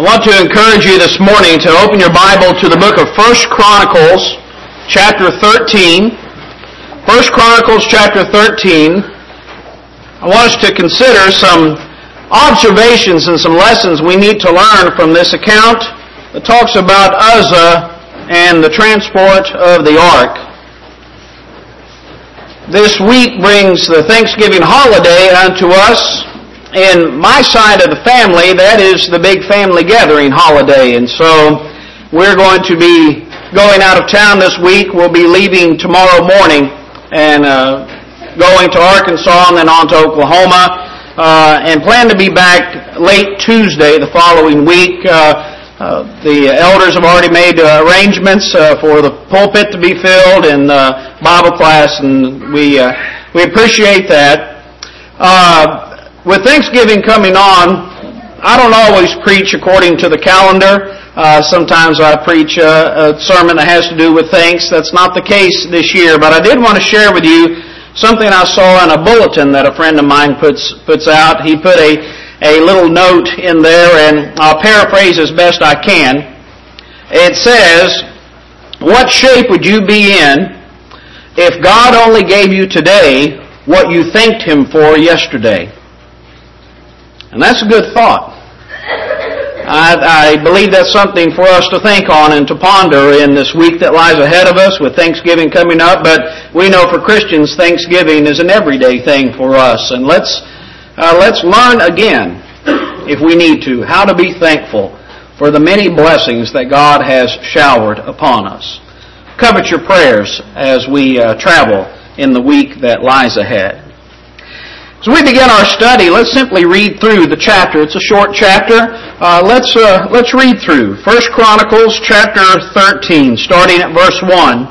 I want to encourage you this morning to open your Bible to the book of 1 Chronicles, chapter 13. 1 Chronicles, chapter 13. I want us to consider some observations and some lessons we need to learn from this account that talks about Uzzah and the transport of the ark. This week brings the Thanksgiving holiday unto us. In my side of the family, that is the big family gathering holiday. And so we're going to be going out of town this week. We'll be leaving tomorrow morning and going to Arkansas and then on to Oklahoma. And plan to be back late Tuesday the following week. The elders have already made arrangements for the pulpit to be filled and Bible class, and we appreciate that. With Thanksgiving coming on, I don't always preach according to the calendar. Sometimes I preach a sermon that has to do with thanks. That's not the case this year, but I did want to share with you something I saw in a bulletin that a friend of mine puts out. He put a little note in there, and I'll paraphrase as best I can. It says, "What shape would you be in if God only gave you today what you thanked Him for yesterday?" And that's a good thought. I believe that's something for us to think on and to ponder in this week that lies ahead of us with Thanksgiving coming up. But we know for Christians, Thanksgiving is an everyday thing for us. And let's learn again, if we need to, how to be thankful for the many blessings that God has showered upon us. Covet your prayers as we travel in the week that lies ahead. As we begin our study, let's simply read through the chapter. It's a short chapter. Let's read through 1 Chronicles chapter 13, starting at verse 1.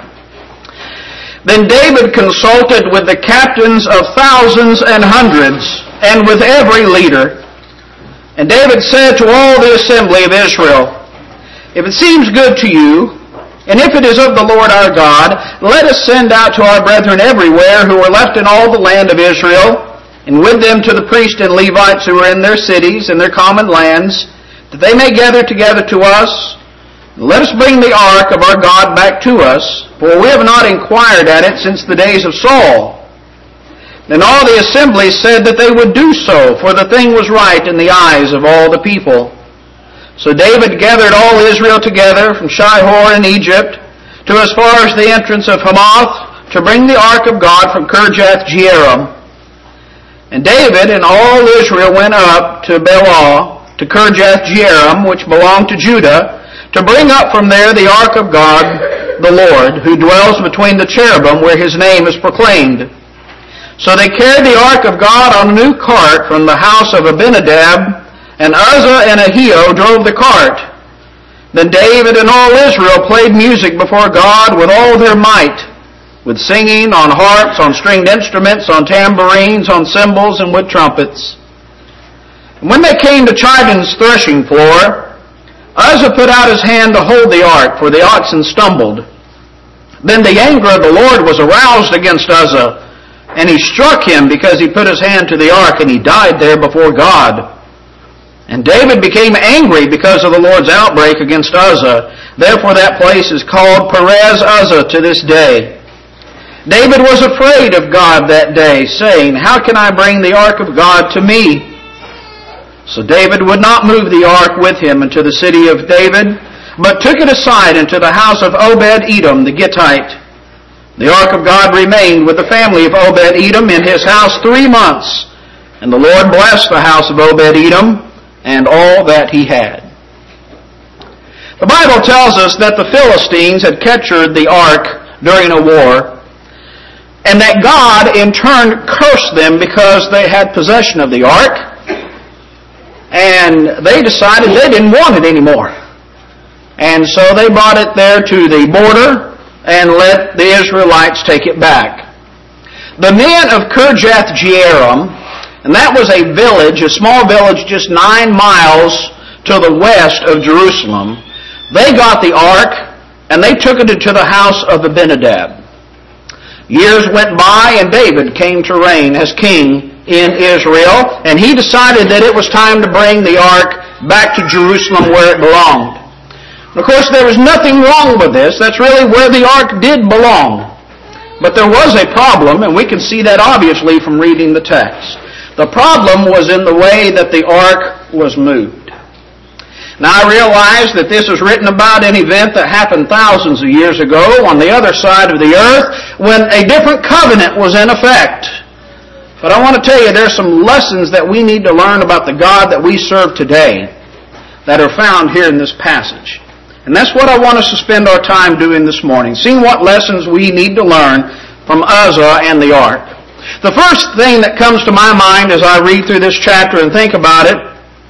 "Then David consulted with the captains of thousands and hundreds, and with every leader. And David said to all the assembly of Israel, 'If it seems good to you, and if it is of the Lord our God, let us send out to our brethren everywhere who are left in all the land of Israel, and with them to the priests and Levites who are in their cities and their common lands, that they may gather together to us. And let us bring the ark of our God back to us, for we have not inquired at it since the days of Saul.' Then all the assembly said that they would do so, for the thing was right in the eyes of all the people. So David gathered all Israel together from Shihor in Egypt to as far as the entrance of Hamath to bring the ark of God from Kirjath-Jearim. And David and all Israel went up to Baalah, to Kirjath-Jearim, which belonged to Judah, to bring up from there the ark of God, the Lord, who dwells between the cherubim, where His name is proclaimed. So they carried the ark of God on a new cart from the house of Abinadab, and Uzzah and Ahio drove the cart. Then David and all Israel played music before God with all their might, with singing on harps, on stringed instruments, on tambourines, on cymbals, and with trumpets. And when they came to Chidon's threshing floor, Uzzah put out his hand to hold the ark, for the oxen stumbled. Then the anger of the Lord was aroused against Uzzah, and He struck him because he put his hand to the ark, and he died there before God. And David became angry because of the Lord's outbreak against Uzzah. Therefore that place is called Perez Uzzah to this day. David was afraid of God that day, saying, 'How can I bring the ark of God to me?' So David would not move the ark with him into the city of David, but took it aside into the house of Obed-Edom the Gittite. The ark of God remained with the family of Obed-Edom in his house 3 months, and the Lord blessed the house of Obed-Edom and all that he had." The Bible tells us that the Philistines had captured the ark during a war, and that God in turn cursed them because they had possession of the ark, and they decided they didn't want it anymore. And so they brought it there to the border and let the Israelites take it back. The men of Kirjath-Jearim, and that was a village, a small village just 9 miles to the west of Jerusalem, they got the ark and they took it into the house of Abinadab. Years went by and David came to reign as king in Israel, and he decided that it was time to bring the ark back to Jerusalem where it belonged. Of course, there was nothing wrong with this. That's really where the ark did belong. But there was a problem, and we can see that obviously from reading the text. The problem was in the way that the ark was moved. Now, I realize that this is written about an event that happened thousands of years ago on the other side of the earth when a different covenant was in effect. But I want to tell you, there's some lessons that we need to learn about the God that we serve today that are found here in this passage. And that's what I want us to spend our time doing this morning, seeing what lessons we need to learn from Uzzah and the ark. The first thing that comes to my mind as I read through this chapter and think about it,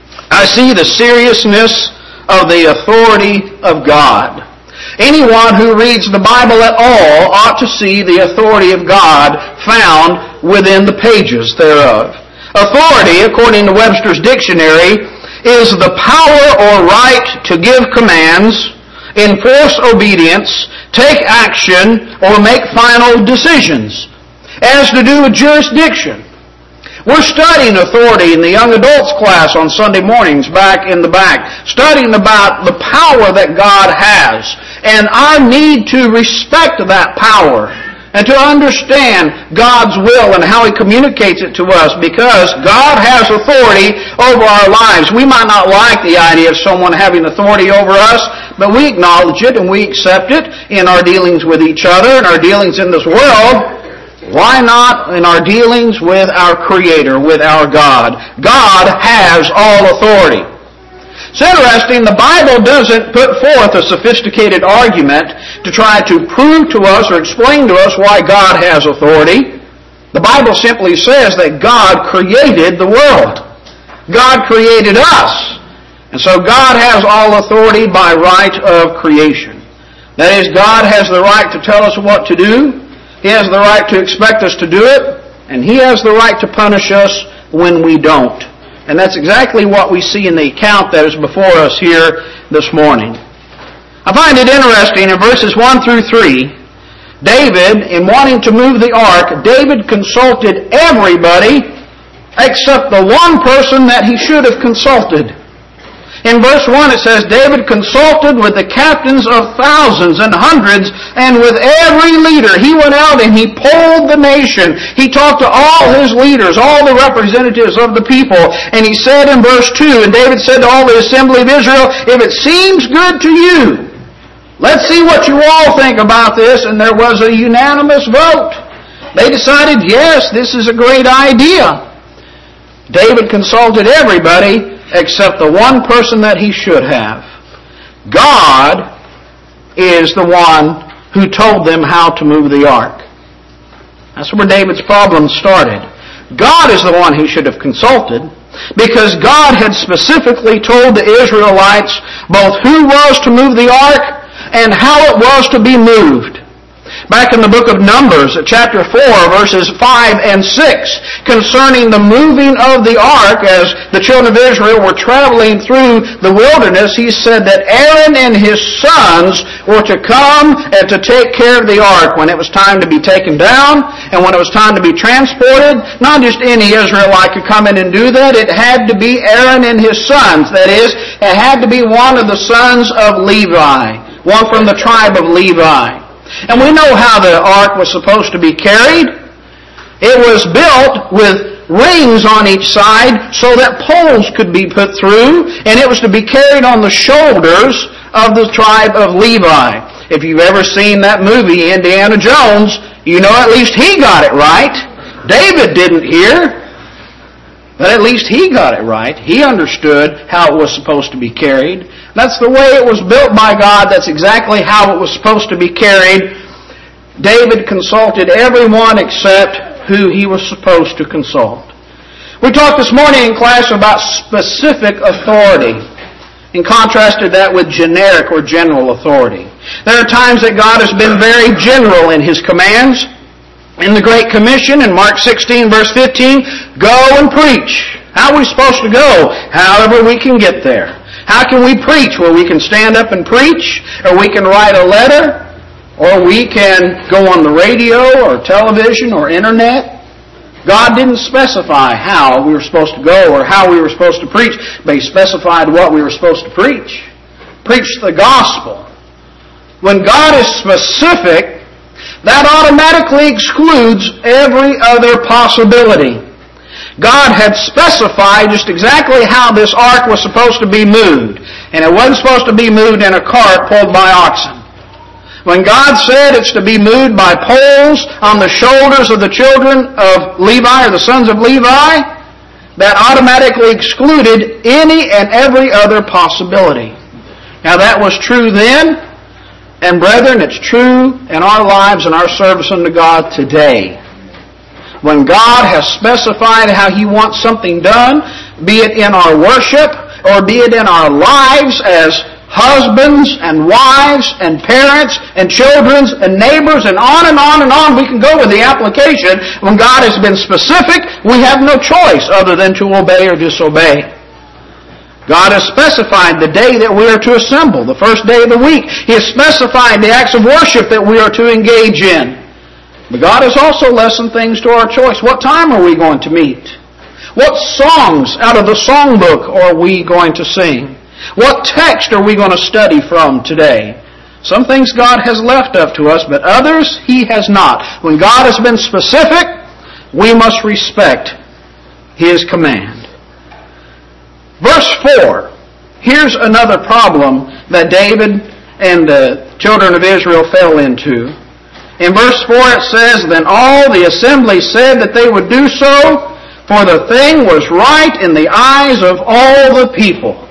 I see the seriousness of the authority of God. Anyone who reads the Bible at all ought to see the authority of God found within the pages thereof. Authority, according to Webster's dictionary, is the power or right to give commands, enforce obedience, take action, or make final decisions, as to do with jurisdiction. We're studying authority in the young adults class on Sunday mornings back in the back, studying about the power that God has and our need to respect that power and to understand God's will and how He communicates it to us, because God has authority over our lives. We might not like the idea of someone having authority over us, but we acknowledge it and we accept it in our dealings with each other and our dealings in this world. Why not in our dealings with our Creator, with our God? God has all authority. It's interesting, the Bible doesn't put forth a sophisticated argument to try to prove to us or explain to us why God has authority. The Bible simply says that God created the world. God created us. And so God has all authority by right of creation. That is, God has the right to tell us what to do. He has the right to expect us to do it. And He has the right to punish us when we don't. And that's exactly what we see in the account that is before us here this morning. I find it interesting in verses 1 through 3, David, in wanting to move the ark, David consulted everybody except the one person that he should have consulted. In verse 1 it says, David consulted with the captains of thousands and hundreds and with every leader. He went out and he polled the nation. He talked to all his leaders, all the representatives of the people. And he said in verse 2, and David said to all the assembly of Israel, if it seems good to you, let's see what you all think about this. And there was a unanimous vote. They decided, yes, this is a great idea. David consulted everybody except the one person that he should have. God is the one who told them how to move the ark. That's where David's problem started. God is the one he should have consulted, because God had specifically told the Israelites both who was to move the ark and how it was to be moved. Back in the book of Numbers, at chapter 4, verses 5 and 6, concerning the moving of the ark as the children of Israel were traveling through the wilderness, he said that Aaron and his sons were to come and to take care of the ark when it was time to be taken down and when it was time to be transported. Not just any Israelite could come in and do that. It had to be Aaron and his sons. That is, it had to be one of the sons of Levi, one from the tribe of Levi. And we know how the ark was supposed to be carried. It was built with rings on each side so that poles could be put through, and it was to be carried on the shoulders of the tribe of Levi. If you've ever seen that movie, Indiana Jones, you know at least he got it right. David didn't hear, but at least he got it right. He understood how it was supposed to be carried. That's the way it was built by God. That's exactly how it was supposed to be carried. David consulted everyone except who he was supposed to consult. We talked this morning in class about specific authority and contrasted that with generic or general authority. There are times that God has been very general in His commands. In the Great Commission, in Mark 16, verse 15, go and preach. How are we supposed to go? However we can get there. How can we preach? Well, we can stand up and preach, or we can write a letter, or we can go on the radio or television or internet. God didn't specify how we were supposed to go or how we were supposed to preach, but He specified what we were supposed to preach. Preach the gospel. When God is specific, that automatically excludes every other possibility. God had specified just exactly how this ark was supposed to be moved. And it wasn't supposed to be moved in a cart pulled by oxen. When God said it's to be moved by poles on the shoulders of the children of Levi, or the sons of Levi, that automatically excluded any and every other possibility. Now that was true then, and brethren, it's true in our lives and our service unto God today. When God has specified how He wants something done, be it in our worship or be it in our lives as husbands and wives and parents and children and neighbors and on and on and on. We can go with the application. When God has been specific, we have no choice other than to obey or disobey. God has specified the day that we are to assemble, the first day of the week. He has specified the acts of worship that we are to engage in. But God has also lessened things to our choice. What time are we going to meet? What songs out of the songbook are we going to sing? What text are we going to study from today? Some things God has left up to us, but others He has not. When God has been specific, we must respect His command. Verse 4. Here's another problem that David and the children of Israel fell into. In verse 4 it says, "Then all the assembly said that they would do so, for the thing was right in the eyes of all the people."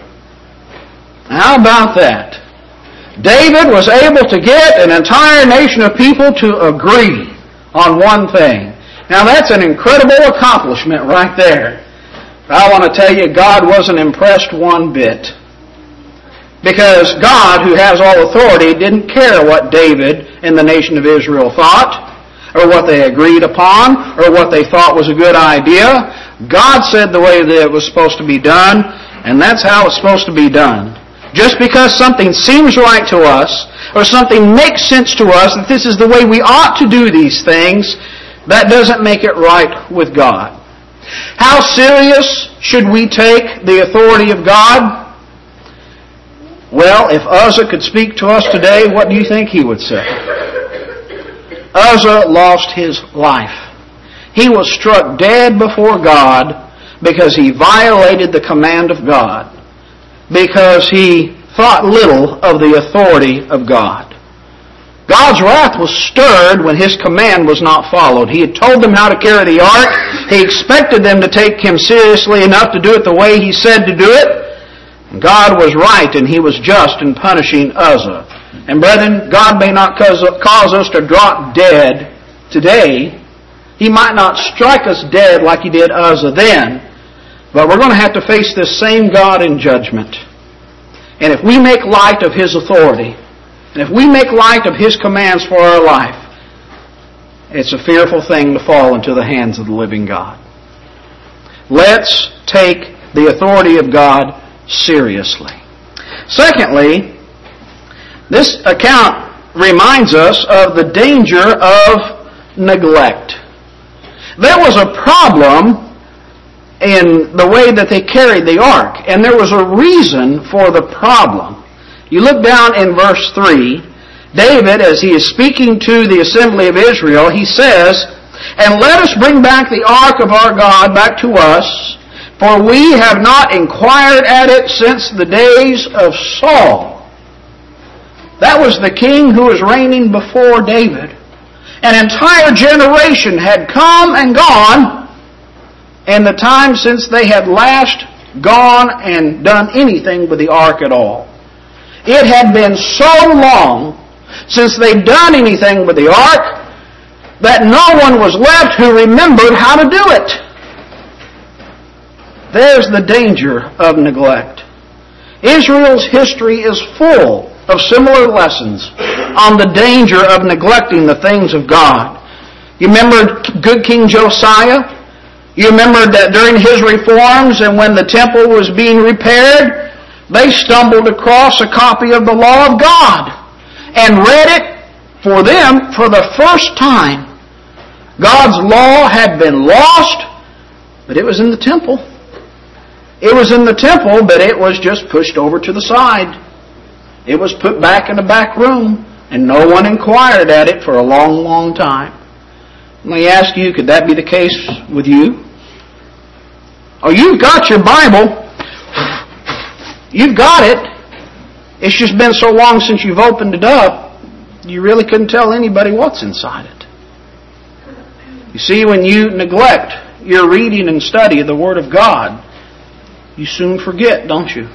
How about that? David was able to get an entire nation of people to agree on one thing. Now that's an incredible accomplishment right there. I want to tell you, God wasn't impressed one bit. Because God, who has all authority, didn't care what David and the nation of Israel thought, or what they agreed upon, or what they thought was a good idea. God said the way that it was supposed to be done, and that's how it's supposed to be done. Just because something seems right to us, or something makes sense to us, that this is the way we ought to do these things, that doesn't make it right with God. How serious should we take the authority of God? Well, if Uzzah could speak to us today, what do you think he would say? Uzzah lost his life. He was struck dead before God because he violated the command of God, because he thought little of the authority of God. God's wrath was stirred when His command was not followed. He had told them how to carry the ark. He expected them to take Him seriously enough to do it the way He said to do it. And God was right and He was just in punishing Uzzah. And brethren, God may not cause us to drop dead today. He might not strike us dead like He did Uzzah then. But we're going to have to face this same God in judgment. And if we make light of His authority, and if we make light of His commands for our life, it's a fearful thing to fall into the hands of the living God. Let's take the authority of God seriously. Secondly, this account reminds us of the danger of neglect. There was a problem in the way that they carried the ark, and there was a reason for the problem. You look down in verse 3, David, as he is speaking to the assembly of Israel, he says, "And let us bring back the ark of our God back to us, for we have not inquired at it since the days of Saul." That was the king who was reigning before David. An entire generation had come and gone in the time since they had last gone and done anything with the ark at all. It had been so long since they'd done anything with the ark that no one was left who remembered how to do it. There's the danger of neglect. Israel's history is full of similar lessons on the danger of neglecting the things of God. You remember good King Josiah? You remember that during his reforms and when the temple was being repaired, they stumbled across a copy of the law of God and read it for them for the first time. God's law had been lost, but it was in the temple. It was in the temple, but it was just pushed over to the side. It was put back in the back room, and no one inquired at it for a long, long time. Let me ask you, could that be the case with you? Oh, you've got your Bible. You've got it. It's just been so long since you've opened it up, you really couldn't tell anybody what's inside it. You see, when you neglect your reading and study of the Word of God, you soon forget, don't you?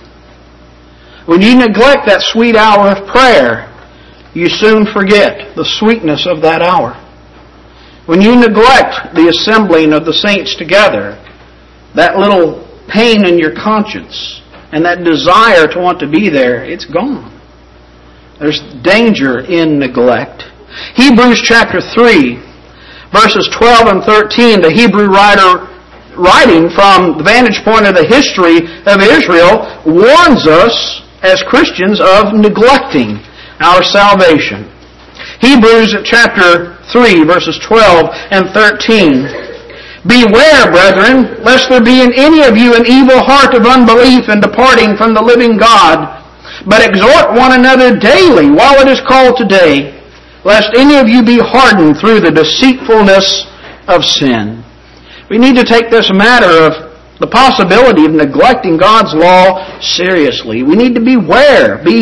When you neglect that sweet hour of prayer, you soon forget the sweetness of that hour. When you neglect the assembling of the saints together, that little pain in your conscience and that desire to want to be there, it's gone. There's danger in neglect. Hebrews chapter 3, verses 12 and 13, the Hebrew writer writing from the vantage point of the history of Israel warns us as Christians of neglecting our salvation. Hebrews chapter 3, verses 12 and 13. Beware, brethren, lest there be in any of you an evil heart of unbelief in departing from the living God. But exhort one another daily while it is called today, lest any of you be hardened through the deceitfulness of sin. We need to take this matter of the possibility of neglecting God's law seriously. We need to be aware of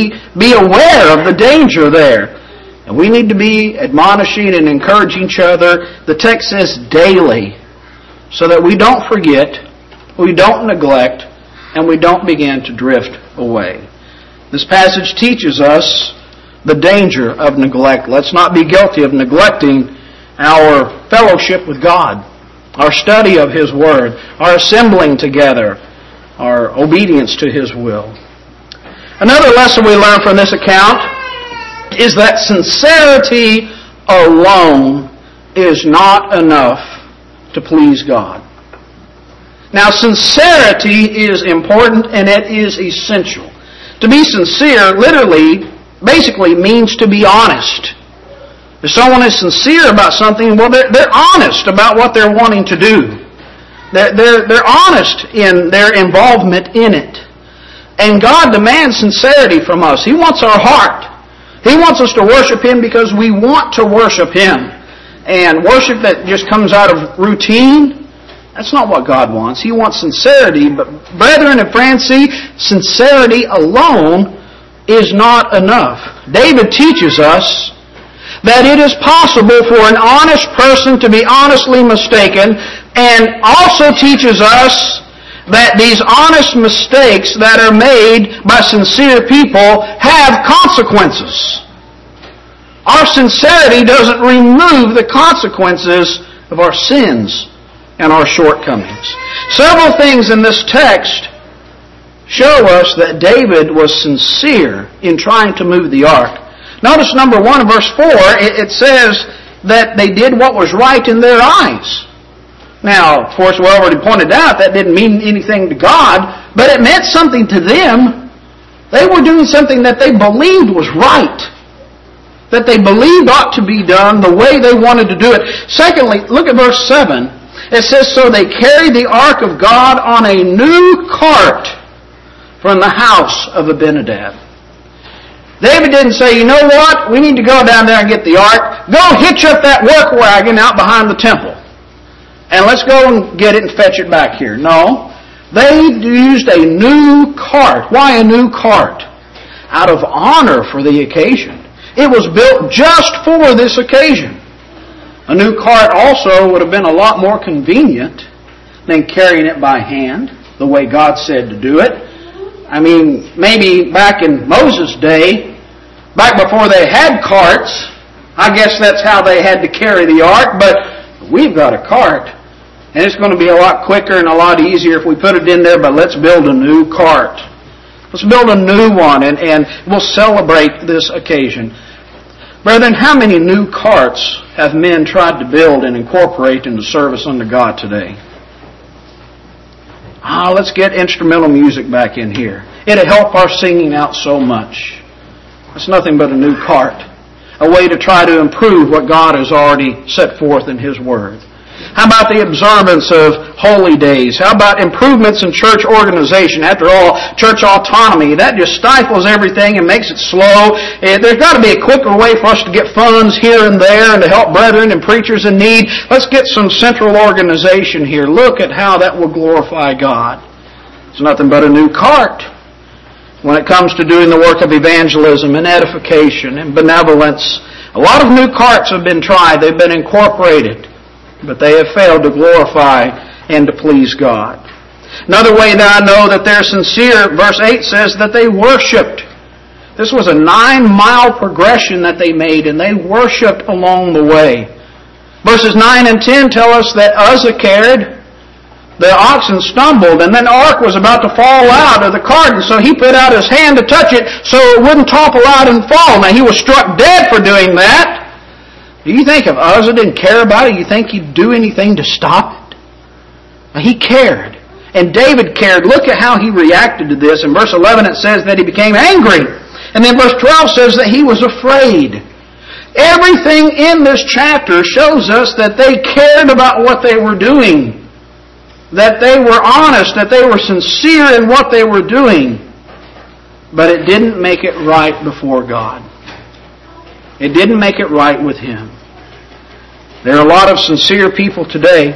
the danger there. And we need to be admonishing and encouraging each other. The text says daily, so that we don't forget, we don't neglect, and we don't begin to drift away. This passage teaches us the danger of neglect. Let's not be guilty of neglecting our fellowship with God, our study of His Word, our assembling together, our obedience to His will. Another lesson we learn from this account is that sincerity alone is not enough to please God. Now, sincerity is important and it is essential. To be sincere literally, basically means to be honest. If someone is sincere about something, well, they're honest about what they're wanting to do. They're honest in their involvement in it. And God demands sincerity from us. He wants our heart. He wants us to worship Him because we want to worship Him. And worship that just comes out of routine, that's not what God wants. He wants sincerity. But brethren and friends, see, sincerity alone is not enough. David teaches us that it is possible for an honest person to be honestly mistaken, and also teaches us that these honest mistakes that are made by sincere people have consequences. Our sincerity doesn't remove the consequences of our sins and our shortcomings. Several things in this text show us that David was sincere in trying to move the ark. Notice number 1 in verse 4, it says that they did what was right in their eyes. Now, of course, we already pointed out that didn't mean anything to God, but it meant something to them. They were doing something that they believed was right, that they believed ought to be done the way they wanted to do it. Secondly, look at verse 7. It says, so they carried the ark of God on a new cart from the house of Abinadab. David didn't say, you know what, we need to go down there and get the ark. Go hitch up that work wagon out behind the temple. And let's go and get it and fetch it back here. No. They used a new cart. Why a new cart? Out of honor for the occasion. It was built just for this occasion. A new cart also would have been a lot more convenient than carrying it by hand, the way God said to do it. I mean, maybe back in Moses' day, back before they had carts, I guess that's how they had to carry the ark, but we've got a cart. And it's going to be a lot quicker and a lot easier if we put it in there, but let's build a new cart. Let's build a new one and we'll celebrate this occasion. Brethren, how many new carts have men tried to build and incorporate into service unto God today? Let's get instrumental music back in here. It'll help our singing out so much. It's nothing but a new cart. a way to try to improve what God has already set forth in His Word? How about the observance of holy days? How about improvements in church organization? After all, church autonomy, that just stifles everything and makes it slow. There's got to be a quicker way for us to get funds here and there and to help brethren and preachers in need. Let's get some central organization here. Look at how that will glorify God. It's nothing but a new cart when it comes to doing the work of evangelism and edification and benevolence. A lot of new carts have been tried. They've been incorporated. But they have failed to glorify and to please God. Another way that I know that they're sincere, verse 8 says that they worshipped. This was a 9-mile progression that they made, and they worshipped along the way. Verses 9 and 10 tell us that Uzzah cared. The oxen stumbled, and then the ark was about to fall out of the cart, and so he put out his hand to touch it so it wouldn't topple out and fall. Now, he was struck dead for doing that. Do you think if Uzzah didn't care about it, you think he'd do anything to stop it? Now, he cared. And David cared. Look at how he reacted to this. In verse 11 it says that he became angry. And then verse 12 says that he was afraid. Everything in this chapter shows us that they cared about what they were doing. That they were honest, that they were sincere in what they were doing. But it didn't make it right before God. It didn't make it right with Him. There are a lot of sincere people today.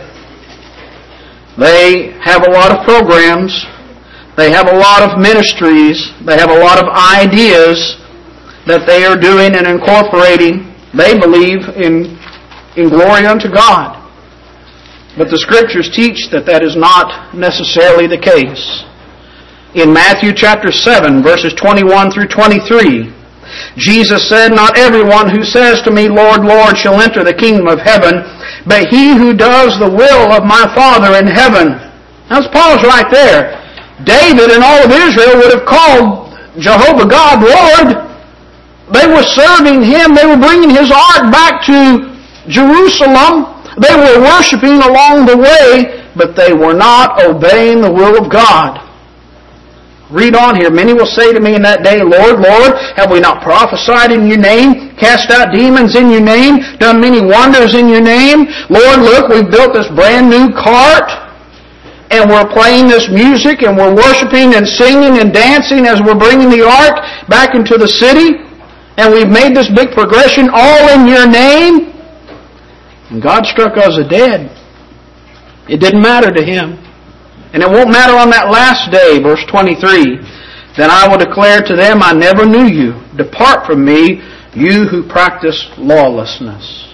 They have a lot of programs. They have a lot of ministries. They have a lot of ideas that they are doing and incorporating. They believe in glory unto God. But the Scriptures teach that that is not necessarily the case. In Matthew chapter 7, verses 21 through 23, Jesus said, "Not everyone who says to me, Lord, Lord, shall enter the kingdom of heaven, but he who does the will of my Father in heaven." Now, let's pause right there. David and all of Israel would have called Jehovah God Lord. They were serving Him. They were bringing His ark back to Jerusalem. They were worshiping along the way, but they were not obeying the will of God. Read on here. "Many will say to me in that day, Lord, Lord, have we not prophesied in your name, cast out demons in your name, done many wonders in your name? Lord, look, we've built this brand new cart, and we're playing this music, and we're worshiping and singing and dancing as we're bringing the ark back into the city, and we've made this big progression all in your name." And God struck Uzzah dead. It didn't matter to him. And it won't matter on that last day, verse 23. "Then I will declare to them, I never knew you. Depart from me, you who practice lawlessness."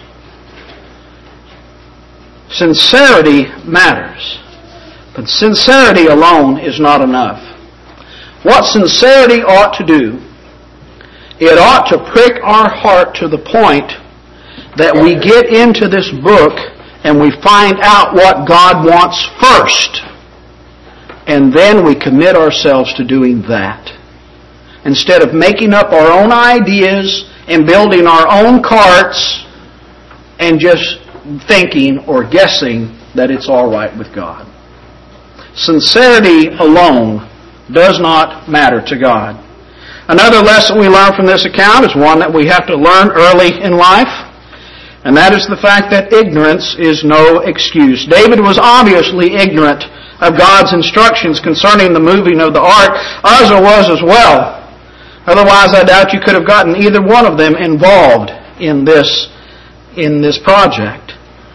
Sincerity matters. But sincerity alone is not enough. What sincerity ought to do, it ought to prick our heart to the point that we get into this book and we find out what God wants first. And then we commit ourselves to doing that. Instead of making up our own ideas and building our own carts and just thinking or guessing that it's all right with God. Sincerity alone does not matter to God. Another lesson we learn from this account is one that we have to learn early in life, and that is the fact that ignorance is no excuse. David was obviously ignorant of God's instructions concerning the moving of the ark. Uzzah was as well. Otherwise, I doubt you could have gotten either one of them involved in this project.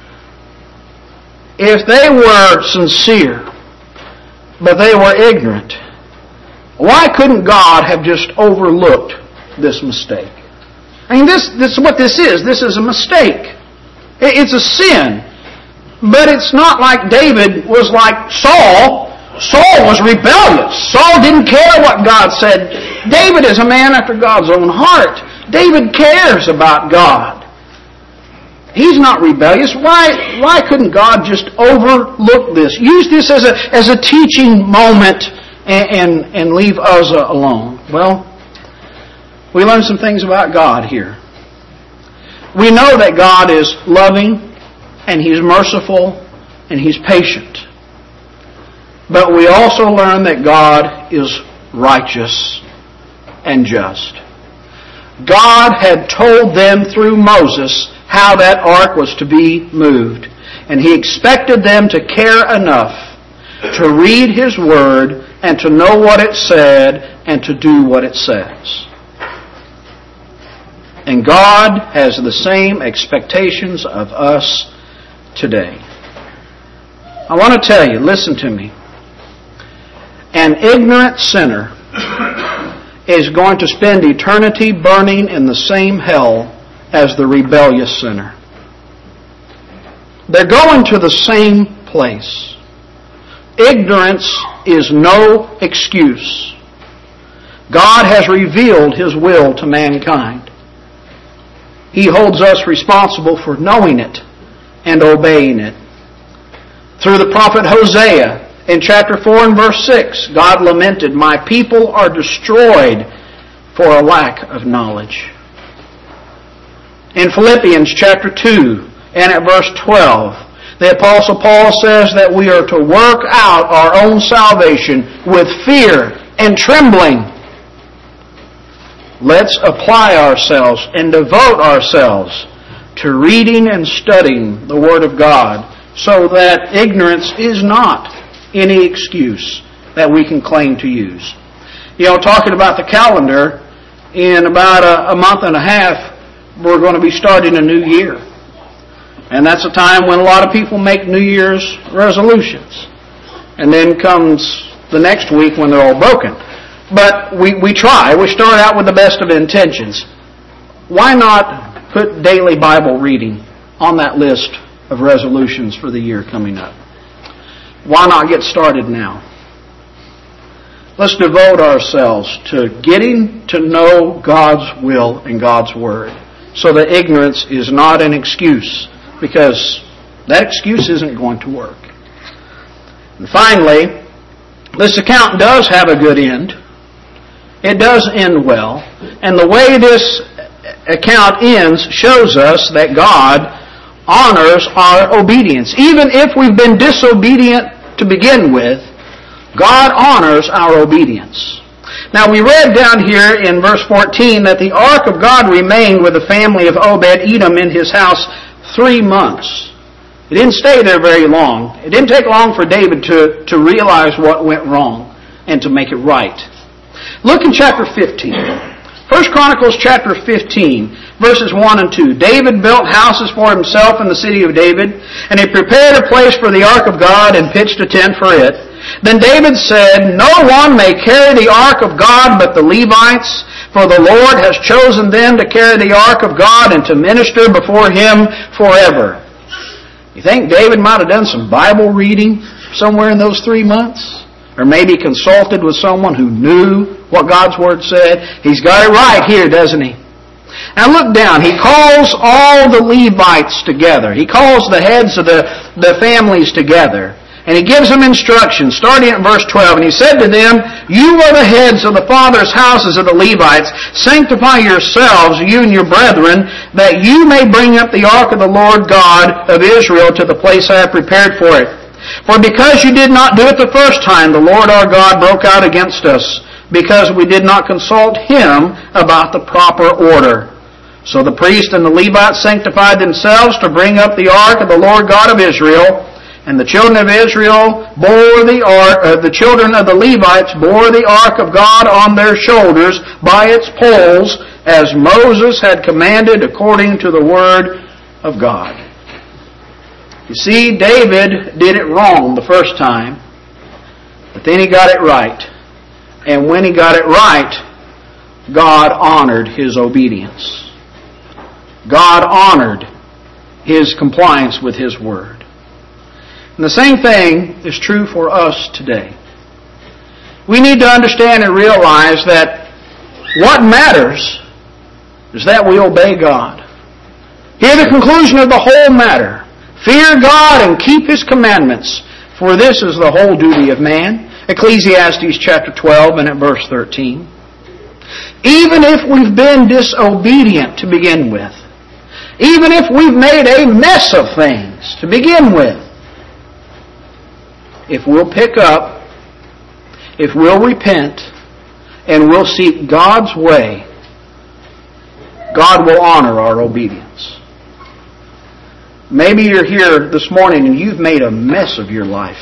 If they were sincere, but they were ignorant, why couldn't God have just overlooked this mistake? I mean, this is what this is. This is a mistake. It's a sin. But it's not like David was like Saul. Saul was rebellious. Saul didn't care what God said. David is a man after God's own heart. David cares about God. He's not rebellious. Why couldn't God just overlook this? Use this as a teaching moment and leave Uzzah alone. Well, we learn some things about God here. We know that God is loving, and He's merciful, and He's patient. But we also learn that God is righteous and just. God had told them through Moses how that ark was to be moved. And He expected them to care enough to read His Word and to know what it said and to do what it says. And God has the same expectations of us today. I want to tell you, listen to me. An ignorant sinner is going to spend eternity burning in the same hell as the rebellious sinner. They're going to the same place. Ignorance is no excuse. God has revealed His will to mankind. He holds us responsible for knowing it and obeying it. Through the prophet Hosea, in chapter 4 and verse 6, God lamented, "My people are destroyed for a lack of knowledge." In Philippians chapter 2 and at verse 12, the Apostle Paul says that we are to work out our own salvation with fear and trembling. Let's apply ourselves and devote ourselves to reading and studying the Word of God so that ignorance is not any excuse that we can claim to use. You know, talking about the calendar, in about a month and a half, we're going to be starting a new year. And that's a time when a lot of people make New Year's resolutions. And then comes the next week when they're all broken. But we try. We start out with the best of intentions. Why not put daily Bible reading on that list of resolutions for the year coming up? Why not get started now? Let's devote ourselves to getting to know God's will and God's Word so that ignorance is not an excuse, because that excuse isn't going to work. And finally, this account does have a good end. It does end well. And the way this account ends shows us that God honors our obedience. Even if we've been disobedient to begin with, God honors our obedience. Now we read down here in verse 14 that the ark of God remained with the family of Obed-Edom in his house 3 months. It didn't stay there very long. It didn't take long for David to realize what went wrong and to make it right. Look in chapter 15. 1 Chronicles chapter 15, verses 1 and 2. David built houses for himself in the city of David, and he prepared a place for the ark of God and pitched a tent for it. Then David said, "No one may carry the ark of God but the Levites, for the Lord has chosen them to carry the ark of God and to minister before Him forever." You think David might have done some Bible reading somewhere in those 3 months? Or maybe consulted with someone who knew what God's Word said? He's got it right here, doesn't he? Now look down. He calls all the Levites together. He calls the heads of the families together. And he gives them instructions, starting at verse 12. And he said to them, "You are the heads of the fathers' houses of the Levites. Sanctify yourselves, you and your brethren, that you may bring up the ark of the Lord God of Israel to the place I have prepared for it. For because you did not do it the first time, the Lord our God broke out against us, because we did not consult Him about the proper order." So the priests and the Levites sanctified themselves to bring up the ark of the Lord God of Israel. And the children of Israel bore the ark, the children of the Levites bore the ark of God on their shoulders by its poles, as Moses had commanded according to the word of God. You see, David did it wrong the first time, but then he got it right. And when he got it right, God honored his obedience. God honored his compliance with His Word. And the same thing is true for us today. We need to understand and realize that what matters is that we obey God. Hear the conclusion of the whole matter. Fear God and keep His commandments, for this is the whole duty of man. Ecclesiastes chapter 12 and at verse 13. Even if we've been disobedient to begin with, even if we've made a mess of things to begin with, if we'll pick up, if we'll repent, and we'll seek God's way, God will honor our obedience. Maybe you're here this morning and you've made a mess of your life.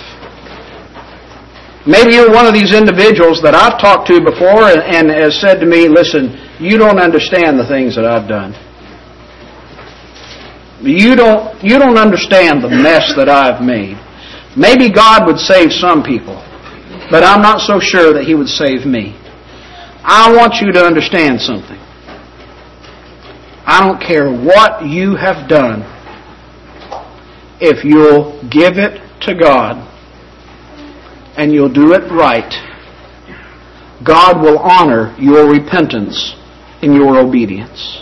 Maybe you're one of these individuals that I've talked to before and has said to me, listen, you don't understand the things that I've done. You don't understand the mess that I've made. Maybe God would save some people, but I'm not so sure that He would save me. I want you to understand something. I don't care what you have done. If you'll give it to God and you'll do it right, God will honor your repentance and your obedience.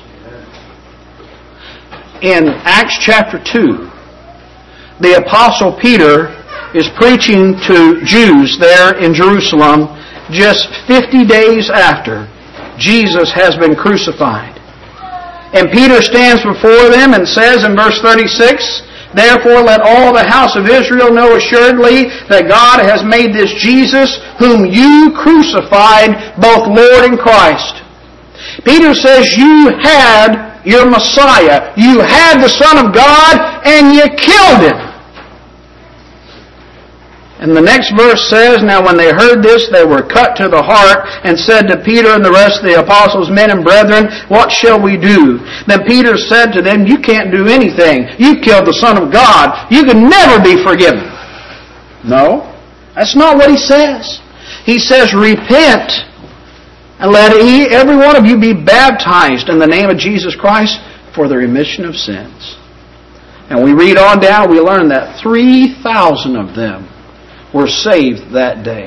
In Acts chapter 2, the Apostle Peter is preaching to Jews there in Jerusalem just 50 days after Jesus has been crucified. And Peter stands before them and says in verse 36, "Therefore let all the house of Israel know assuredly that God has made this Jesus, whom you crucified, both Lord and Christ." Peter says, you had your Messiah. You had the Son of God, and you killed Him. And the next verse says, "Now when they heard this, they were cut to the heart, and said to Peter and the rest of the apostles, 'Men and brethren, what shall we do?' Then Peter said to them, 'You can't do anything. You killed the Son of God. You can never be forgiven.'" No, that's not what he says. He says, "Repent, and let every one of you be baptized in the name of Jesus Christ for the remission of sins." And we read on down, we learn that 3,000 of them were saved that day.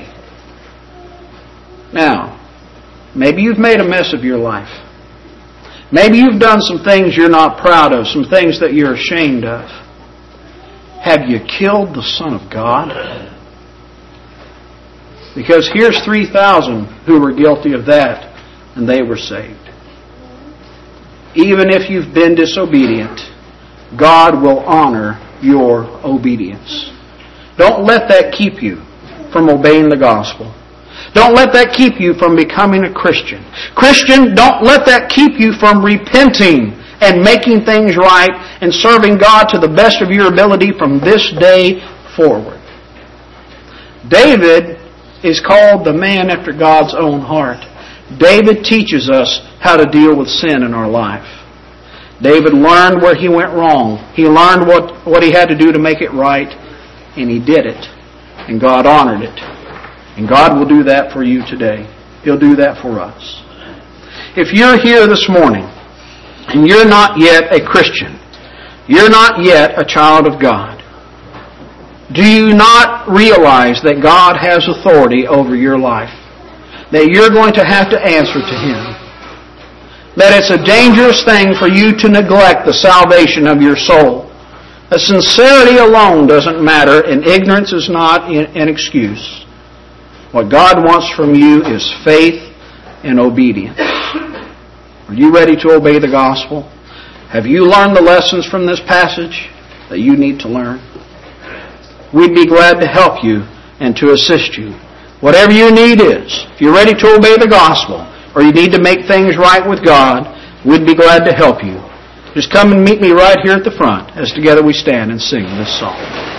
Now, maybe you've made a mess of your life. Maybe you've done some things you're not proud of, some things that you're ashamed of. Have you killed the Son of God? Because here's 3,000 who were guilty of that, and they were saved. Even if you've been disobedient, God will honor your obedience. Don't let that keep you from obeying the gospel. Don't let that keep you from becoming a Christian. Christian, don't let that keep you from repenting and making things right and serving God to the best of your ability from this day forward. David is called the man after God's own heart. David teaches us how to deal with sin in our life. David learned where he went wrong. He learned what he had to do to make it right. And he did it. And God honored it. And God will do that for you today. He'll do that for us. If you're here this morning and you're not yet a Christian, you're not yet a child of God, do you not realize that God has authority over your life? That you're going to have to answer to Him? That it's a dangerous thing for you to neglect the salvation of your soul? That sincerity alone doesn't matter, and ignorance is not an excuse. What God wants from you is faith and obedience. Are you ready to obey the gospel? Have you learned the lessons from this passage that you need to learn? We'd be glad to help you and to assist you. Whatever your need is, if you're ready to obey the gospel, or you need to make things right with God, we'd be glad to help you. Just come and meet me right here at the front as together we stand and sing this song.